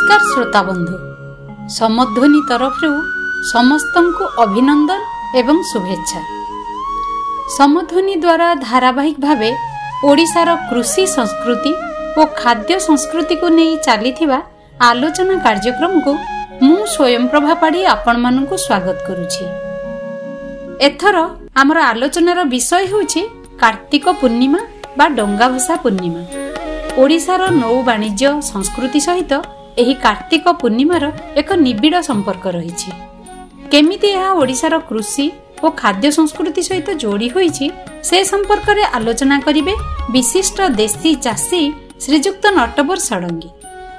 नमस्कार श्रोता बंधु समध्वनि तरफ समस्त को अभिनंदन एवं शुभेच्छा। समध्वनि द्वारा धारावाहिक भावे ओडिशार कृषि संस्कृति और खाद्य संस्कृति को नहीं चली आलोचना कार्यक्रम को मु स्वयं प्रभा पाड़ी आपण मानकु स्वागत करुछि। एथर आमर आलोचनार विषय होछि कार्तिक पूर्णिमा बा डंगा भसा पूर्णिमा। ओडिशार नौ वाणिज्य संस्कृति सहित एही कार्तिक पूर्णिमार एक निबिड़ संपर्क रहिछि। केमिति यह ओडिशार कृषि और खाद्य संस्कृति सहित जोड़ी होइछि से संपर्क रे आलोचना करिवे विशिष्ट देशी चाषी श्रीजुक्त नटवर षडंगी।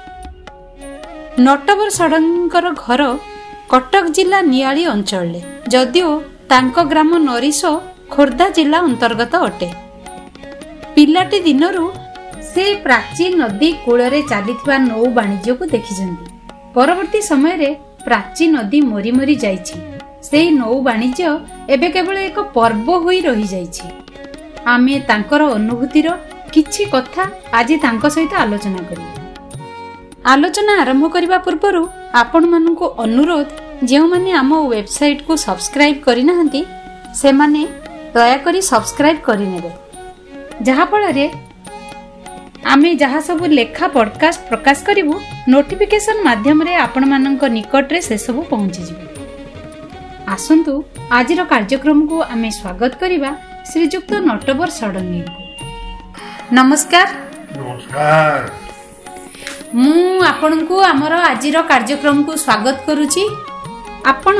नटवर षडंगीकर घर कटक जिला नियाली अंचल जदिओ तांको ग्राम नरिश खोर्धा जिला अंतर्गत अटे। पिलाटी दिनरू से प्राचीन नदी कूଳରେ ଚାଲିଥିବା ନୌ ବାଣିଜ୍ୟକୁ ଦେଖିଛନ୍ତି। ପରବର୍ତ୍ତୀ ସମୟରେ ପ୍ରାଚୀନ ନଦୀ ମରି ମରି ଯାଇଛି। ସେହି ନୌ ବାଣିଜ୍ୟ ଏବେ କେବଳ ଏକ ପର୍ବ ହୋଇ ରହିଯାଇଛି। ଆମେ ତାଙ୍କର ଅନୁଭୂତିର କିଛି କଥା ଆଜି ତାଙ୍କ ସହିତ ଆଲୋଚନା କରିବା। ଆଲୋଚନା ଆରମ୍ଭ କରିବା ପୂର୍ବରୁ ଆପଣମାନଙ୍କୁ ଅନୁରୋଧ, ଯେଉଁମାନେ ଆମ ୱେବସାଇଟକୁ ସବସ୍କ୍ରାଇବ୍ କରିନାହାନ୍ତି ସେମାନେ ଦୟାକରି ସବସ୍କ୍ରାଇବ୍ କରିନେବେ, ଯାହାଫଳରେ आमे जहाँ सबु लेखा पॉडकास्ट प्रकाश करिवु नोटिफिकेशन माध्यम रे आपण मानक निकट रे से सबु पहुंची जिवु। आसंतु आजिर कार्यक्रम को आमे स्वागत करिबा श्रीजुक्त नटवर षडंगी को। नमस्कार। नमस्कार। मु आपण को हमर आजिर कार्यक्रम को स्वागत करूची। आपण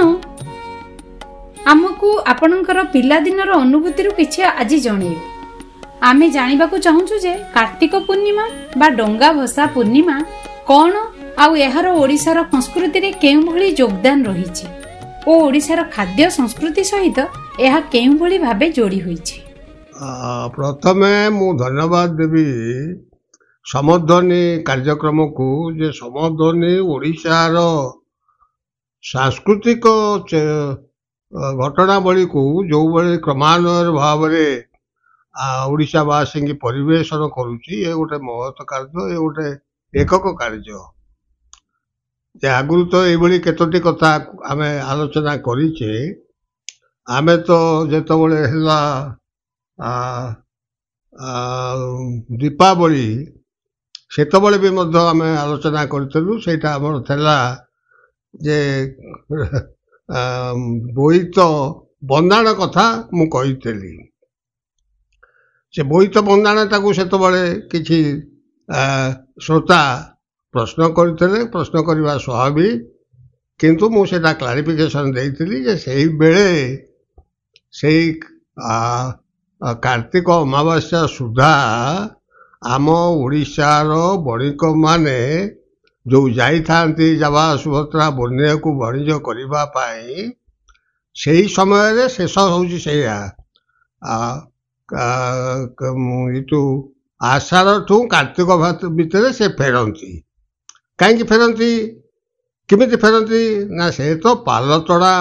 हमकु आपणकर पिला दिनर अनुभूति रु किछि आज जणेबे। आमे जानिबाकु चाहूछु जे कार्तिक पूर्णिमा बा डंगा भसा पूर्णिमा कौन आउ एहार ओडिशार संस्कृति रे केउ भली योगदान रहिछि ओ ओडिशार खाद्य संस्कृति सहित एहा केउ भली भाबे जोड़ी होइछि। प्रथमे मु धन्यवाद देबी समध्वनि कार्यक्रम को जे समध्वनि ओडिशार सांस्कृतिक घटनावली को जो बळे क्रमान्वय भाव रे ओडिशावासी की परिवेशन करुच्ची। ये गोटे महत् कार्य, ये गोटे एकक कार्य। आगुरी तो ये केतोटी कथा आमे आलोचना करिचे। आमे तो जेतबेले हैला दीपावली सेतबेले भी मध्य आमे आलोचना करथिलु। सेटा हमर थला जे बोईत बंदाण कथा मु कहितली। से बोईत बंदाणटा को सेतबेले किछि श्रोता प्रश्न करथिले। प्रश्न करवा स्वाभाविक, किंतु मु सेटा क्लारिफिकेशन देइथिली जे सेही बेले सेही कार्तिक अमावास्या सुधा आम ओडिशार बणिक माने जो जाइथांती जावा सुभद्रा बन्या को वाणिज्य करिबा पाई सेही समय रे शेष होउची सेया आषाढ़ ठू कार्तिक भितर से फेरती। कहीं फेरती किमिति फेरती ना से तो पालतड़ा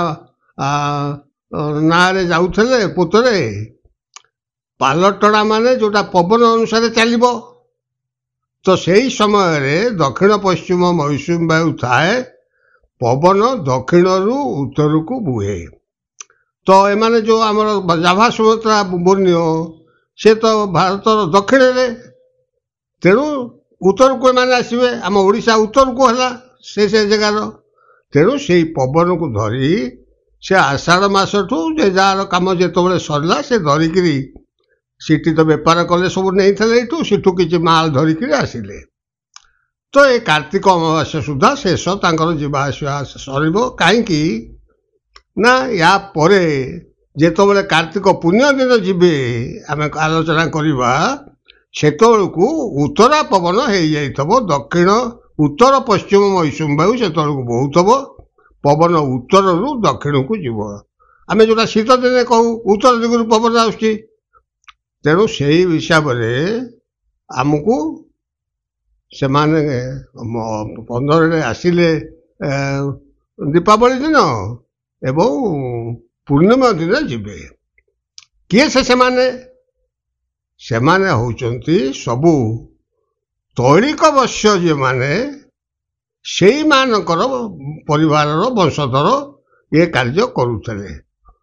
ना रे जाउथले पुतरे। पालतड़ा माने जोटा पवन अनुसार चलिबो तो सही समय रे दक्षिण पश्चिम मौसुमी वायु थाए। पवन दक्षिण रु उत्तर को बुहे। तो एमाने जो आमर जाभा सुभद्रा बन्य से तो भारत दक्षिण रे, तेणु उत्तर को एमाने आसबे। आम ओडिशा उत्तर को है से जगार, तेणु से पवन को धरी से आषाढ़ मास ठू जे जार कम जिते सरला से धरिकी सीटी तो बेपार कले सब नहीं थे सीठू किसी माल धरिकी आसिले। तो ये कार्तिक अमावास्या सुधा शेष तांकर जीवा आसवा सर कहीं ना या परे जेतबेले कार्तिक पुण्य दिन जीवे आम आलोचना करवा सेतबेलू उत्तरा पवन हो जाइथबो। दक्षिण उत्तर पश्चिम मौसुमी वायु सेतबेलू बहुथबो। पवन उत्तर रु दक्षिण को जीव। आम जोटा शीत दिन कहू उत्तर दिगु पवन आसुची। तेणु से हिसाब से आमको से माने 15 आसिले दीपावली दिन एवं पूर्णिमा दिन जीवे। किए से माने होचंती सबु तैलिक बश्य जे माने ସେଇମାନଙ୍କର ପରିବାରର ବଂଶଧର ଏ କାର୍ଯ୍ୟ କରୁଥିଲେ।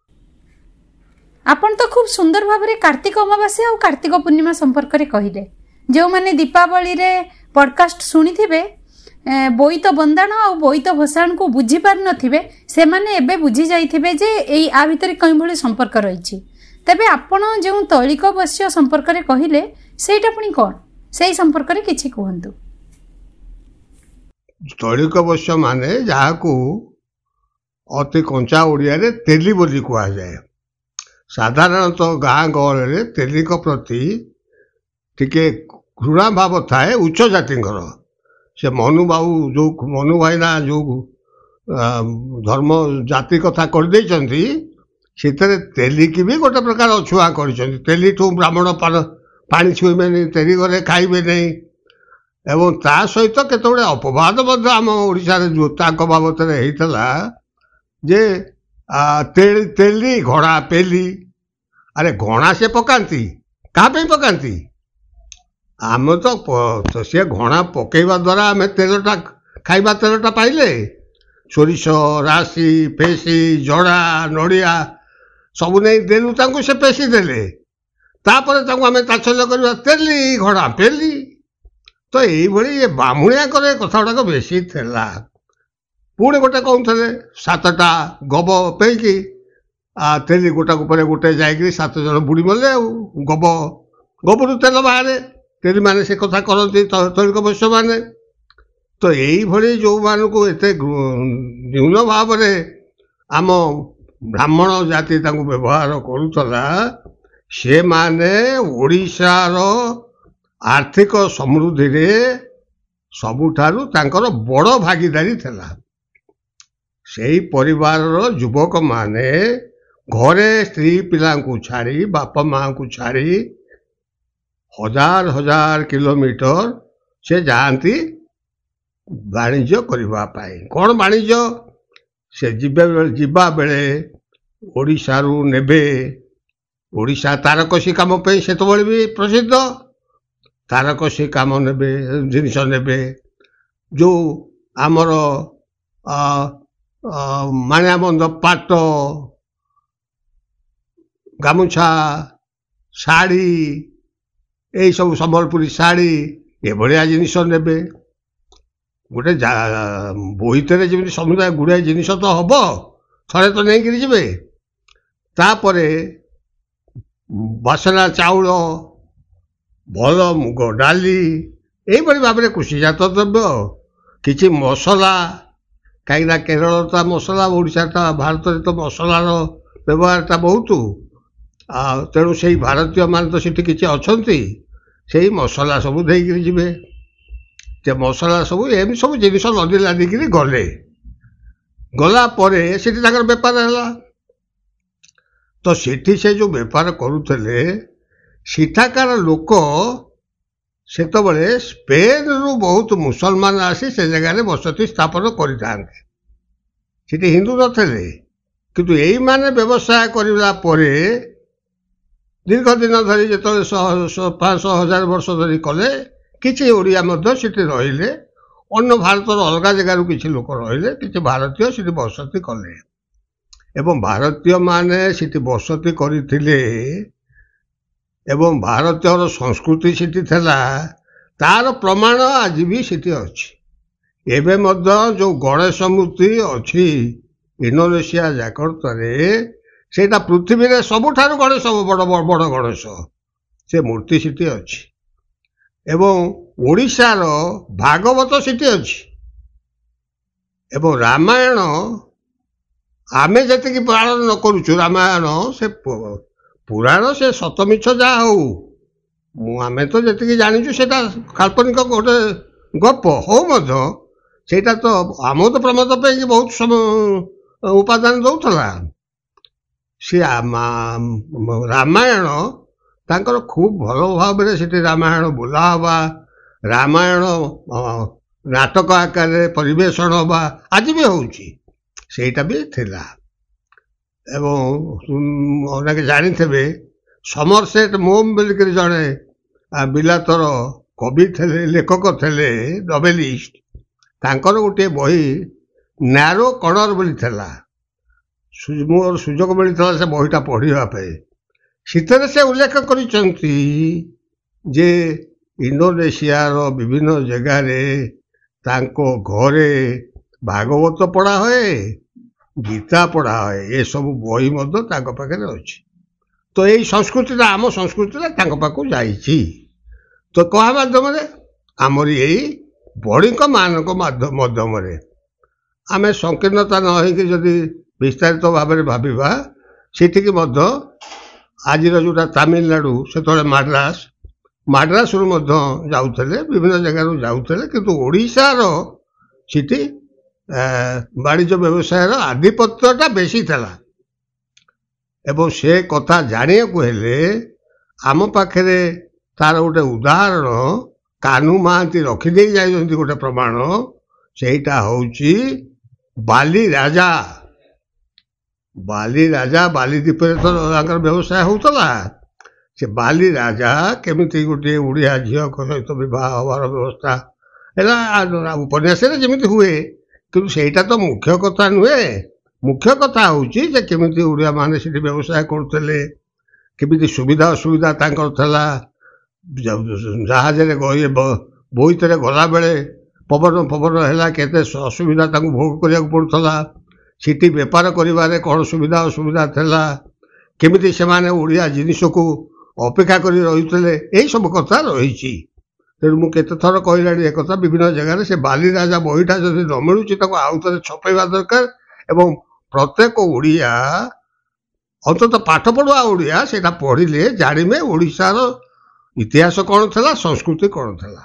ଆପଣ ତ ଖୁବ୍ ସୁନ୍ଦର ଭାବରେ କାର୍ତ୍ତିକ ଅମାବାସ୍ୟା ଆଉ କାର୍ତ୍ତିକ ପୂର୍ଣ୍ଣିମା ସମ୍ପର୍କରେ କହିଲେ। ଯେଉଁମାନେ ଦୀପାବଳିରେ ପଡକାଷ୍ଟ ଶୁଣିଥିବେ ବୋଇତ ବନ୍ଦାଣ ଆଉ ବୋଇତ ଭସାଣକୁ ବୁଝିପାରିନଥିବେ ସେମାନେ ଏବେ ବୁଝି ଯାଇଥିବେ ଯେ ଏଇ ଆ ଭିତରେ କେଉଁଭଳି ସମ୍ପର୍କ ରହିଛି। ତେବେ ଆପଣ ଯେଉଁ ତୈଳିକ ବସ୍ୟ ସମ୍ପର୍କରେ କହିଲେ ସେଇଟା ପୁଣି କ'ଣ, ସେଇ ସମ୍ପର୍କରେ କିଛି କୁହନ୍ତୁ। ତୈଳିକ ବସ୍ୟ ମାନେ ଯାହାକୁ ଅତି କଞ୍ଚା ଓଡ଼ିଆରେ ତେଲି ବୋଲି କୁହାଯାଏ। ସାଧାରଣତଃ ଗାଁ ଗହଳିରେ ତେଲିଙ୍କ ପ୍ରତି ଟିକେ ଘୃଣା ଭାବ ଥାଏ ଉଚ୍ଚ ଜାତିଙ୍କର। ସେ ମନୁବାବୁ ଯେଉଁ ମନୁ ଭାଇନା ଯେଉଁ ଧର୍ମ ଜାତି କଥା କରିଦେଇଛନ୍ତି ସେଥିରେ ତେଲିକି ବି ଗୋଟେ ପ୍ରକାର ଅଛୁଆଁ କରିଛନ୍ତି। ତେଲିଠୁ ବ୍ରାହ୍ମଣ ପାଣି ଛୁଇଁବେନି, ତେଲି ଗଲେ ଖାଇବେ ନାହିଁ। ଏବଂ ତା ସହିତ କେତେଗୁଡ଼େ ଅପବାଦ ମଧ୍ୟ ଆମ ଓଡ଼ିଶାରେ ତାଙ୍କ ବାବଦରେ ହେଇଥିଲା ଯେ ତେଲି ଘୋଡ଼ା ପେଲି। ଆରେ ଘଣା ସେ ପକାନ୍ତି, କାହା ପାଇଁ ପକାନ୍ତି? ଆମେ ତ ସେ ଘଣା ପକେଇବା ଦ୍ୱାରା ଆମେ ତେଲଟା ଖାଇବା ତେଲଟା ପାଇଲେ। ସୋରିଷ, ରାଶି, ପେଶି, ଜଡ଼ା, ନଡ଼ିଆ ସବୁ ନେଇ ଦେଲୁ ତାଙ୍କୁ, ସେ ପେଶି ଦେଲେ। ତାପରେ ତାଙ୍କୁ ଆମେ ତାଚ୍ଛଲ୍ୟ କରିବା ତେଲି ଘୋଡ଼ା ପେଲି। ତ ଏଇଭଳି ଏ ବାମୁଣିଆଙ୍କର ଏ କଥା ଗୁଡ଼ାକ ବେଶୀ ଥିଲା। ପୁଣି ଗୋଟେ କହୁଥିଲେ 7ଟା ଗବ ପେଇକି ତେଲି ଗୋଟାକୁ ପରେ ଗୋଟେ ଯାଇକିରି 7 ଜଣ ବୁଡ଼ି ମଲେ। ଆଉ ଗବରୁ ତେଲ ବାହାରେ। ତେଲିମାନେ ସେ କଥା କରନ୍ତି ତୈଳିକ ବୈଶ୍ୟମାନେ। ତ ଏଇଭଳି ଯେଉଁମାନଙ୍କୁ ଏତେ ନ୍ୟୁନ ଭାବରେ ଆମ ବ୍ରାହ୍ମଣ ଜାତି ତାଙ୍କୁ ବ୍ୟବହାର କରୁଥିଲା, ସେମାନେ ଓଡ଼ିଶାର ଆର୍ଥିକ ସମୃଦ୍ଧିରେ ସବୁଠାରୁ ତାଙ୍କର ବଡ଼ ଭାଗିଦାରୀ ଥିଲା। ସେଇ ପରିବାରର ଯୁବକମାନେ ଘରେ ସ୍ତ୍ରୀ ପିଲାଙ୍କୁ ଛାଡ଼ି, ବାପା ମାଆଙ୍କୁ ଛାଡ଼ି 1000 କିଲୋମିଟର ସେ ଯାଆନ୍ତି ବାଣିଜ୍ୟ କରିବା ପାଇଁ। କ'ଣ ବାଣିଜ୍ୟ? ସେ ଯିବା ବେଳେ ଓଡ଼ିଶାରୁ ନେବେ, ଓଡ଼ିଶା ତାରକସି କାମ ପାଇଁ ସେତେବେଳେ ବି ପ୍ରସିଦ୍ଧ। ତାରକସି କାମ ନେବେ, ଜିନିଷ ନେବେ। ଯେଉଁ ଆମର ମାଣିଆବନ୍ଧ ପାଟ, ଗାମୁଛା, ଶାଢ଼ୀ, ଏଇସବୁ ସମ୍ବଲପୁରୀ ଶାଢ଼ୀ ଏଭଳିଆ ଜିନିଷ ନେବେ। ଗୋଟେ ବୋଇତରେ ଯେମିତି ସମୁଦାୟ ଗୁଡ଼ାଏ ଜିନିଷ ତ ହବ, ଥରେ ତ ନେଇକିରି ଯିବେ। ତାପରେ ବାସନା ଚାଉଳ, ଭଲ ମୁଗ ଡାଲି, ଏଇଭଳି ଭାବରେ କୃଷିଜାତ ଦ୍ରବ୍ୟ, କିଛି ମସଲା, କାହିଁକିନା କେରଳ ତ ମସଲା, ଓଡ଼ିଶାଟା ଭାରତରେ ତ ମସଲାର ବ୍ୟବହାରଟା ବହୁତ। ତେଣୁ ସେଇ ଭାରତୀୟମାନେ ତ ସେଠି କିଛି ଅଛନ୍ତି, ସେଇ ମସଲା ସବୁ ଦେଇକିରି ଯିବେ। ସେ ମସଲା ସବୁ ଏମିତି ସବୁ ଜିନିଷ ଲଦି ଲାଦିକିରି ଗଲା ପରେ ସେଠି ତାଙ୍କର ବେପାର ହେଲା। ତ ସେଠି ସେ ଯେଉଁ ବେପାର କରୁଥିଲେ, ସେଠାକାର ଲୋକ ସେତେବେଳେ ସ୍ପେନ୍ରୁ ବହୁତ ମୁସଲମାନ ଆସି ସେ ଜାଗାରେ ବସତି ସ୍ଥାପନ କରିଥାନ୍ତି। ସେଠି ହିନ୍ଦୁ ନଥିଲେ, କିନ୍ତୁ ଏଇମାନେ ବ୍ୟବସାୟ କରିବା ପରେ ଦୀର୍ଘ ଦିନ ଧରି ଯେତେବେଳେ 500-1000 ବର୍ଷ ଧରି କଲେ, କିଛି ଓଡ଼ିଆ ମଧ୍ୟ ସେଠି ରହିଲେ। ଅନ୍ୟ ଭାରତର ଅଲଗା ଜାଗାରୁ କିଛି ଲୋକ ରହିଲେ, କିଛି ଭାରତୀୟ ସେଠି ବସତି କଲେ। ଏବଂ ଭାରତୀୟମାନେ ସେଠି ବସତି କରିଥିଲେ ଏବଂ ଭାରତୀୟର ସଂସ୍କୃତି ସେଠି ଥିଲା, ତାର ପ୍ରମାଣ ଆଜି ବି ସେଠି ଅଛି। ଏବେ ମଧ୍ୟ ଯେଉଁ ଗଣେଶ ମୂର୍ତ୍ତି ଅଛି ଇଣ୍ଡୋନେସିଆ ଜାକର୍ତ୍ତାରେ, ସେଇଟା ପୃଥିବୀରେ ସବୁଠାରୁ ବଡ଼ ଗଣେଶ, ସେ ମୂର୍ତ୍ତି ସେଠି ଅଛି। ଏବଂ ଓଡ଼ିଶାର ଭାଗବତ ସେଠି ଅଛି। ଏବଂ ରାମାୟଣ ଆମେ ଯେତିକି ପାଳନ ନ କରୁଛୁ, ରାମାୟଣ ସେ ପୁରାଣ, ସେ ସତ ମିଛ ଯାହା ହଉ, ଆମେ ତ ଯେତିକି ଜାଣିଛୁ ସେଇଟା କାଳ୍ପନିକ ଗୋଟେ ଗପ ହଉ ମଧ୍ୟ, ସେଇଟା ତ ଆମୋଦ ପ୍ରମୋଦ ପାଇଁ ବହୁତ ଉପାଦାନ ଦେଉଥିଲା। ସେ ରାମାୟଣ ତାଙ୍କର ଖୁବ୍ ଭଲ ଭାବରେ ସେଠି ରାମାୟଣ ବୋଲା ହେବା, ରାମାୟଣ ନାଟକ ଆକାରରେ ପରିବେଷଣ ହେବା ଆଜି ବି ହେଉଛି, ସେଇଟା ବି ଥିଲା। ଏବଂ ଅନେକ ଜାଣିଥିବେ ସମରସେଟ ମୋମ୍ ବୋଲିକରି ଜଣେ ବିଲାତର କବି ଥିଲେ, ଲେଖକ ଥିଲେ, ନୋବେଲିଷ୍ଟ। ତାଙ୍କର ଗୋଟିଏ ବହି ନ୍ୟାରୋ କର୍ଣ୍ଣର ବୋଲି ଥିଲା। ମୋର ସୁଯୋଗ ମିଳିଥିଲା ସେ ବହିଟା ପଢ଼ିବା ପାଇଁ। ସେଥିରେ ସେ ଉଲ୍ଲେଖ କରିଛନ୍ତି ଯେ ଇଣ୍ଡୋନେସିଆର ବିଭିନ୍ନ ଜାଗାରେ ତାଙ୍କ ଘରେ ଭାଗବତ ପଢ଼ା ହୁଏ, ଗୀତା ପଢ଼ା ହୁଏ, ଏସବୁ ବହି ମଧ୍ୟ ତାଙ୍କ ପାଖରେ ଅଛି। ତ ଏଇ ସଂସ୍କୃତିଟା ଆମ ସଂସ୍କୃତିଟା ତାଙ୍କ ପାଖକୁ ଯାଇଛି। ତ କାହା ମାଧ୍ୟମରେ? ଆମରି ଏଇ ବଡ଼ିଙ୍କ ମାନଙ୍କ ମାଧ୍ୟମରେ। ଆମେ ସଂକୀର୍ଣ୍ଣତା ନ ହେଇକି ଯଦି ବିସ୍ତାରିତ ଭାବରେ ଭାବିବା, ସେଠିକି ମଧ୍ୟ ଆଜିର ଯେଉଁଟା ତାମିଲନାଡ଼ୁ, ସେତେବେଳେ ମାଡ୍ରାସରୁ ମଧ୍ୟ ଯାଉଥିଲେ, ବିଭିନ୍ନ ଜାଗାରୁ ଯାଉଥିଲେ। କିନ୍ତୁ ଓଡ଼ିଶାର ସେଠି ବାଣିଜ୍ୟ ବ୍ୟବସାୟର ଆଧିପତ୍ୟଟା ବେଶୀ ଥିଲା। ଏବଂ ସେ କଥା ଜାଣିବାକୁ ହେଲେ ଆମ ପାଖରେ ତାର ଗୋଟେ ଉଦାହରଣ କାହ୍ନୁ ମହାନ୍ତି ରଖିଦେଇ ଯାଇଛନ୍ତି ଗୋଟେ ପ୍ରମାଣ। ସେଇଟା ହେଉଛି ବାଲି ରାଜା। ବାଲି ଦ୍ୱୀପରେ ତ ତାଙ୍କର ବ୍ୟବସାୟ ହେଉଥିଲା। ସେ ବାଲି ରାଜା କେମିତି ଗୋଟିଏ ଓଡ଼ିଆ ଝିଅଙ୍କ ସହିତ ବିବାହ ହେବାର ବ୍ୟବସ୍ଥା ହେଲା ଉପନ୍ୟାସରେ ଯେମିତି ହୁଏ, କିନ୍ତୁ ସେଇଟା ତ ମୁଖ୍ୟ କଥା ନୁହେଁ। ମୁଖ୍ୟ କଥା ହେଉଛି ଯେ କେମିତି ଓଡ଼ିଆମାନେ ସେଠି ବ୍ୟବସାୟ କରୁଥିଲେ, କେମିତି ସୁବିଧା ଅସୁବିଧା ତାଙ୍କର ଥିଲା। ଜାହାଜରେ ବୋଇତରେ ଗଲାବେଳେ ପବନ ହେଲା, କେତେ ଅସୁବିଧା ତାଙ୍କୁ ଭୋଗ କରିବାକୁ ପଡ଼ୁଥିଲା। ସେଠି ବେପାର କରିବାରେ କ'ଣ ସୁବିଧା ଅସୁବିଧା ଥିଲା, କେମିତି ସେମାନେ ଓଡ଼ିଆ ଜିନିଷକୁ ଅପେକ୍ଷା କରି ରହିଥିଲେ, ଏହିସବୁ କଥା ରହିଛି। ତେଣୁ ମୁଁ କେତେଥର କହିଲାଣି ଏକଥା ବିଭିନ୍ନ ଜାଗାରେ। ସେ ବାଲିରାଜା ବହିଟା ଯଦି ନ ମିଳୁଛି ତାକୁ ଆଉ ଥରେ ଛପେଇବା ଦରକାର। ଏବଂ ପ୍ରତ୍ୟେକ ଓଡ଼ିଆ, ଅନ୍ତତଃ ପାଠ ପଢ଼ୁଆ ଓଡ଼ିଆ, ସେଇଟା ପଢ଼ିଲେ ଜାଣିବେ ଓଡ଼ିଶାର ଇତିହାସ କ'ଣ ଥିଲା, ସଂସ୍କୃତି କ'ଣ ଥିଲା।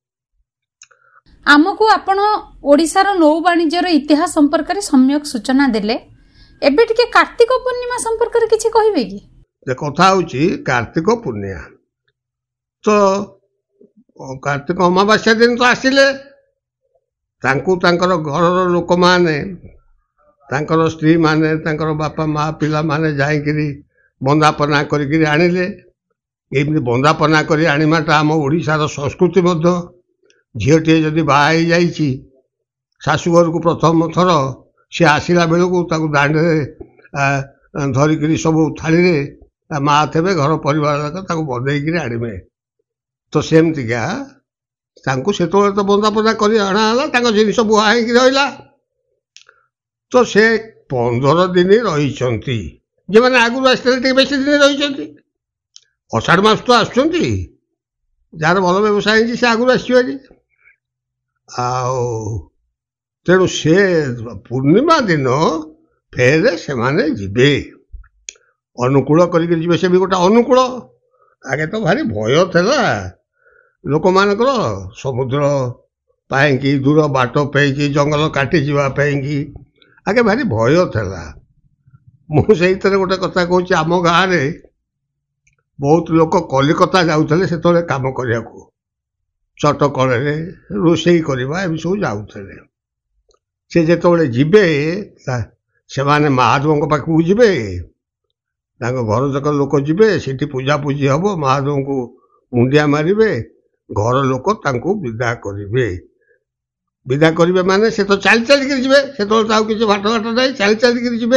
ଆମକୁ ଆପଣ ଓଡ଼ିଶାର ନୌ ବାଣିଜ୍ୟର ଇତିହାସ ସମ୍ପର୍କରେ ସମ୍ୟକ ସୂଚନା ଦେଲେ। ଏବେ ଟିକେ କାର୍ତ୍ତିକ ପୂର୍ଣ୍ଣିମା ସମ୍ପର୍କରେ କିଛି କହିବେ କି? କଥା ହେଉଛି କାର୍ତ୍ତିକ ପୂର୍ଣ୍ଣିମା ତ କାର୍ତ୍ତିକ ଅମାବାସ୍ୟା ଦିନ ତ ଆସିଲେ, ତାଙ୍କୁ ତାଙ୍କର ଘରର ଲୋକମାନେ, ତାଙ୍କର ସ୍ତ୍ରୀମାନେ, ତାଙ୍କର ବାପା ମା ପିଲାମାନେ ଯାଇକିରି ବନ୍ଦାପନା କରିକିରି ଆଣିଲେ। ଏମିତି ବନ୍ଦାପନା କରି ଆଣିବାଟା ଆମ ଓଡ଼ିଶାର ସଂସ୍କୃତି ମଧ୍ୟ। ଝିଅଟିଏ ଯଦି ବାହା ହେଇଯାଇଛି ଶାଶୁଘରକୁ ପ୍ରଥମ ଥର, ସେ ଆସିଲା ବେଳକୁ ତାକୁ ଦାଣ୍ଡରେ ଧରିକିରି ସବୁ ଥାଳିରେ ମା ଥିବେ, ଘର ପରିବାର ଯାକ ତାକୁ ବନ୍ଦେଇକିରି ଆଣିବେ। ତ ସେମିତିକା ତାଙ୍କୁ ସେତେବେଳେ ତ ବନ୍ଦାପନା କରି ଅଣା ହେଲା, ତାଙ୍କ ଜିନିଷ ବୁହା ହେଇକି ରହିଲା। ତ ସେ 15 ଦିନ ରହିଛନ୍ତି। ଯେଉଁମାନେ ଆଗରୁ ଆସିଥିଲେ ଟିକେ ବେଶୀ ଦିନ ରହିଛନ୍ତି। ଅଷାଢ଼ ମାସ ତ ଆସୁଛନ୍ତି, ଯାହାର ଭଲ ବ୍ୟବସାୟ ହେଇଛି ସେ ଆଗରୁ ଆସିବେନି। ଆଉ ତେଣୁ ସେ ପୂର୍ଣ୍ଣିମା ଦିନ ଫେରେ ସେମାନେ ଯିବେ, ଅନୁକୂଳ କରିକି ଯିବେ। ସେ ବି ଗୋଟେ ଅନୁକୂଳ। ଆଗେ ତ ଭାରି ଭୟ ଥିଲା ଲୋକମାନଙ୍କର, ସମୁଦ୍ର ପାଇଁକି, ଦୂର ବାଟ ପାଇଁକି, ଜଙ୍ଗଲ କାଟିଯିବା ପାଇଁକି ଆଗେ ଭାରି ଭୟ ଥିଲା। ମୁଁ ସେଇଥିରେ ଗୋଟେ କଥା କହୁଛି, ଆମ ଗାଁରେ ବହୁତ ଲୋକ କଲିକତା ଯାଉଥିଲେ ସେତେବେଳେ କାମ କରିବାକୁ, ଚଟକଳରେ ରୋଷେଇ କରିବା, ଏମିତି ସବୁ ଯାଉଥିଲେ। ସେ ଯେତେବେଳେ ଯିବେ, ସେମାନେ ମହାଦେବଙ୍କ ପାଖକୁ ଯିବେ, ତାଙ୍କ ଘର ଯାକ ଲୋକ ଯିବେ, ସେଠି ପୂଜାପୂଜି ହେବ, ମହାଦେବଙ୍କୁ ମୁଣ୍ଡିଆ ମାରିବେ, ଘର ଲୋକ ତାଙ୍କୁ ବିଦା କରିବେ। ବିଦା କରିବେ ମାନେ ସେ ତ ଚାଲି ଚାଲିକିରି ଯିବେ, ସେତେବେଳେ ତ ଆଉ କିଛି ବାଟ ନାହିଁ, ଚାଲି ଚାଲିକିରି ଯିବେ।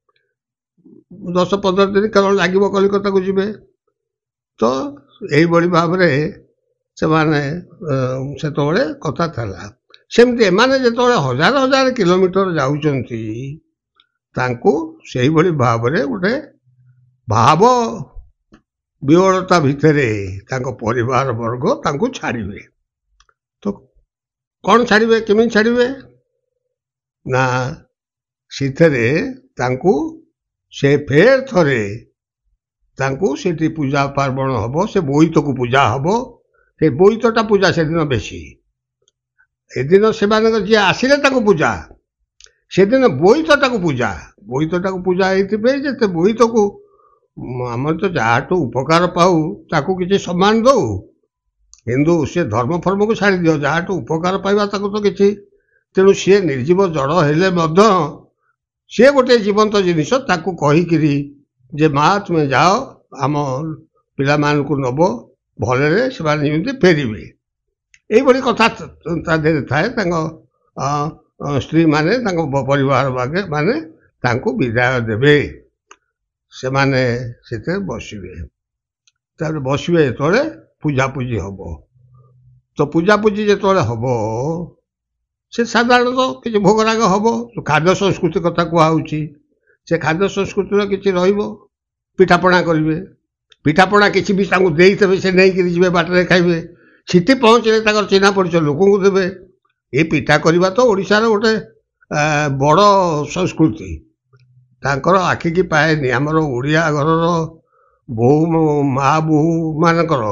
10-15 ଦିନ କେବଳ ଲାଗିବ କଲିକତାକୁ ଯିବେ। ତ ଏଇଭଳି ଭାବରେ ସେମାନେ ସେତେବେଳେ କଥା ଥିଲା। ସେମିତି ଏମାନେ ଯେତେବେଳେ ହଜାର ହଜାର କିଲୋମିଟର ଯାଉଛନ୍ତି, ତାଙ୍କୁ ସେଇଭଳି ଭାବରେ ଗୋଟେ ଭାବ ବିହଳତା ଭିତରେ ତାଙ୍କ ପରିବାର ବର୍ଗ ତାଙ୍କୁ ଛାଡ଼ିବେ। ତ କ'ଣ ଛାଡ଼ିବେ, କେମିତି ଛାଡ଼ିବେ ନା, ସେଥିରେ ତାଙ୍କୁ ସେ ଫେର ଥରେ ତାଙ୍କୁ ସେଠି ପୂଜା ପାର୍ବଣ ହେବ। ସେ ବୋଇତକୁ ପୂଜା ହେବ। ସେ ବୋଇତଟା ପୂଜା ସେଦିନ ବେଶୀ। ଏଦିନ ସେମାନଙ୍କ ଯିଏ ଆସିଲେ ତାଙ୍କୁ ପୂଜା, ସେଦିନ ବୋଇତଟାକୁ ପୂଜା ହେଇଥିବେ। ଯେ ସେ ବୋଇତକୁ ଆମର ତ ଯାହାଠୁ ଉପକାର ପାଉ ତାକୁ କିଛି ସମ୍ମାନ ଦଉ, କିନ୍ତୁ ସେ ଧର୍ମ ଫର୍ମକୁ ଛାଡ଼ି ଦିଅ, ଯାହାଠୁ ଉପକାର ପାଇବା ତାକୁ ତ କିଛି। ତେଣୁ ସିଏ ନିର୍ଜୀବ ଜଡ଼ ହେଲେ ମଧ୍ୟ ସିଏ ଗୋଟେ ଜୀବନ୍ତ ଜିନିଷ, ତାକୁ କହିକିରି ଯେ ମା ତୁମେ ଯାଅ, ଆମ ପିଲାମାନଙ୍କୁ ନେବ, ଭଲରେ ସେମାନେ ଯେମିତି ଫେରିବେ, ଏଇଭଳି କଥା ତା ଦେହରେ ଥାଏ। ତାଙ୍କ ସ୍ତ୍ରୀ ମାନେ ତାଙ୍କ ପରିବାର ମାନେ ତାଙ୍କୁ ବିଦାୟ ଦେବେ। ସେମାନେ ସେଥିରେ ବସିବେ। ତାପରେ ବସିବେ ଯେତେବେଳେ ପୂଜାପୂଜି ହବ। ତ ପୂଜାପୂଜି ଯେତେବେଳେ ହବ ସେ ସାଧାରଣତଃ କିଛି ଭୋଗରାଗ ହବ। ଖାଦ୍ୟ ସଂସ୍କୃତି କଥା କୁହାହେଉଛି। ସେ ଖାଦ୍ୟ ସଂସ୍କୃତିର କିଛି ରହିବ। ପିଠାପଣା କରିବେ। ପିଠାପଣା କିଛି ବି ତାଙ୍କୁ ଦେଇଥିବେ, ସେ ନେଇକିରି ଯିବେ, ବାଟରେ ଖାଇବେ। ସେଠି ପହଞ୍ଚିଲେ ତାଙ୍କର ଚିହ୍ନା ପରିଚୟ ଲୋକଙ୍କୁ ଦେବେ। ଏ ପିଠା କରିବା ତ ଓଡ଼ିଶାର ଗୋଟେ ବଡ଼ ସଂସ୍କୃତି। ତାଙ୍କର ଆଖିକି ପାଏନି। ଆମର ଓଡ଼ିଆ ଘରର ମା ବୋହୂ ମାନଙ୍କର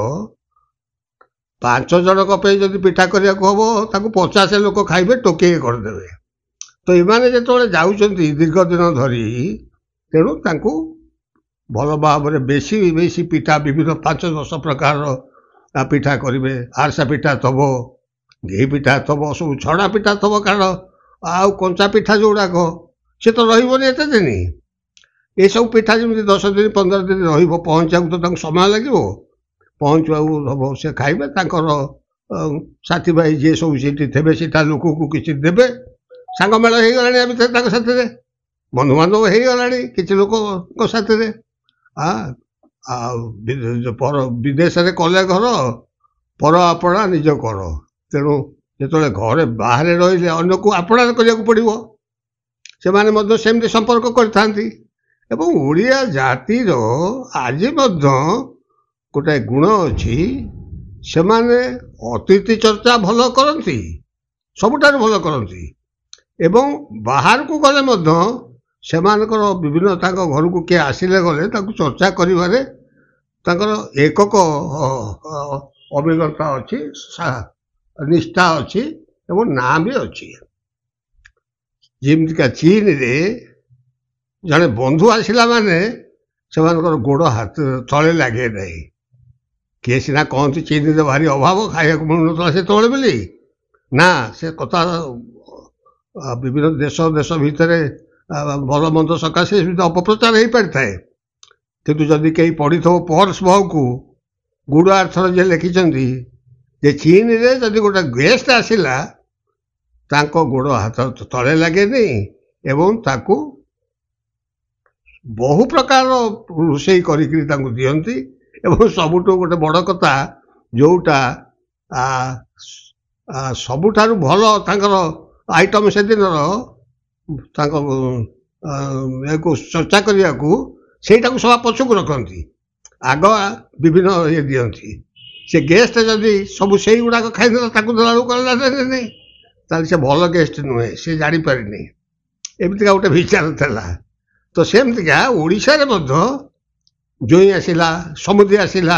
5 ଜଣଙ୍କ ପାଇଁ ଯଦି ପିଠା କରିବାକୁ ହବ ତାକୁ 50 ଲୋକ ଖାଇବେ, ଟୋକେଇ କରିଦେବେ। ତ ଏମାନେ ଯେତେବେଳେ ଯାଉଛନ୍ତି ଦୀର୍ଘ ଦିନ ଧରି, ତେଣୁ ତାଙ୍କୁ ଭଲ ଭାବରେ ବେଶୀ ବେଶୀ ପିଠା, ବିଭିନ୍ନ 5-10 ପ୍ରକାରର ପିଠା କରିବେ। ଆରିସା ପିଠା ଥବ, ଘି ପିଠା ଥବ, ସବୁ ଛଣା ପିଠା ଥବ। କାରଣ ଆଉ କଞ୍ଚା ପିଠା ଯୋଉଗୁଡ଼ାକ ସେ ତ ରହିବନି ଏତେ ଦିନ। ଏସବୁ ପିଠା ଯେମିତି 10 ଦିନ 15 ଦିନ ରହିବ, ପହଞ୍ଚିବାକୁ ତ ତାଙ୍କୁ ସମୟ ଲାଗିବ। ପହଞ୍ଚିବାକୁ ହବ, ସେ ଖାଇବେ। ତାଙ୍କର ସାଥୀ ଭାଇ ଯିଏ ସବୁ ସେଠି ଥିବେ ସେଟା ଲୋକକୁ କିଛି ଦେବେ। ସାଙ୍ଗମେଳ ହେଇଗଲାଣି ଆ ଭିତରେ, ତାଙ୍କ ସାଥିରେ ବନ୍ଧୁବାନ୍ଧବ ହେଇଗଲାଣି କିଛି ଲୋକଙ୍କ ସାଥିରେ। ଆଉ ବିଦେଶରେ କଲେ ଘର, ପର ଆପଣା ନିଜ କର। ତେଣୁ ଯେତେବେଳେ ଘରେ ବାହାରେ ରହିଲେ ଅନ୍ୟକୁ ଆପଣାର କରିବାକୁ ପଡ଼ିବ। ସେମାନେ ମଧ୍ୟ ସେମିତି ସମ୍ପର୍କ କରିଥାନ୍ତି। ଏବଂ ଓଡ଼ିଆ ଜାତିର ଆଜି ମଧ୍ୟ ଗୋଟାଏ ଗୁଣ ଅଛି, ସେମାନେ ଅତିଥି ଚର୍ଚ୍ଚା ଭଲ କରନ୍ତି, ସବୁଠାରୁ ଭଲ କରନ୍ତି। ଏବଂ ବାହାରକୁ ଗଲେ ମଧ୍ୟ ସେମାନଙ୍କର ବିଭିନ୍ନ, ତାଙ୍କ ଘରକୁ କିଏ ଆସିଲେ ଗଲେ ତାଙ୍କୁ ଚର୍ଚ୍ଚା କରିବାରେ ତାଙ୍କର ଏକକ ଅଭିଜ୍ଞତା ଅଛି, ନିଷ୍ଠା ଅଛି ଏବଂ ନାଁ ବି ଅଛି। ଯେମିତିକା ଚୀନରେ ଜଣେ ବନ୍ଧୁ ଆସିଲା ମାନେ ସେମାନଙ୍କର ଗୋଡ଼ ହାତ ତଳେ ଲାଗେ ନାହିଁ। କିଏ ସିନା କହନ୍ତି ଚୀନରେ ଭାରି ଅଭାବ, ଖାଇବାକୁ ମିଳୁନଥିଲା ସେତେବେଳେ ବୋଲି। ନା, ସେ କଥା ବିଭିନ୍ନ ଦେଶ ଭିତରେ ଭଲ ମନ୍ଦ ସକାଶେ ସେମିତି ଅପପ୍ରଚାର ହେଇପାରିଥାଏ। କିନ୍ତୁ ଯଦି କେହି ପଢ଼ିଥିବ ପର୍ସ ବହିକୁ, ଗୁଡ଼ାର୍ଥର ଯିଏ ଲେଖିଛନ୍ତି ଯେ ଚୀନରେ ଯଦି ଗୋଟେ ଗେଷ୍ଟ ଆସିଲା ତାଙ୍କ ଗୋଡ଼ ହାତ ତଳେ ଲାଗେନି ଏବଂ ତାକୁ ବହୁ ପ୍ରକାରର ରୋଷେଇ କରିକି ତାଙ୍କୁ ଦିଅନ୍ତି। ଏବଂ ସବୁଠୁ ଗୋଟେ ବଡ଼ କଥା, ଯୋଉଟା ସବୁଠାରୁ ଭଲ ତାଙ୍କର ଆଇଟମ୍ ସେଦିନର, ତାଙ୍କ ଚର୍ଚ୍ଚା କରିବାକୁ ସେଇଟାକୁ ସବା ପଛକୁ ରଖନ୍ତି, ଆଗ ବିଭିନ୍ନ ଇଏ ଦିଅନ୍ତି। ସେ ଗେଷ୍ଟ ଯଦି ସବୁ ସେଇଗୁଡ଼ାକ ଖାଇଦେଲା, ତାକୁ ଦେଲାବେଳକୁ କହିଲା ନାଇଁ, ତାହେଲେ ସେ ଭଲ ଗେଷ୍ଟ ନୁହେଁ, ସେ ଜାଣିପାରିନି। ଏମିତିକା ଗୋଟେ ବିଚାର ଥିଲା। ତ ସେମିତିକା ଓଡ଼ିଶାରେ ମଧ୍ୟ ଜୋଇଁ ଆସିଲା, ସମୁଦି ଆସିଲା,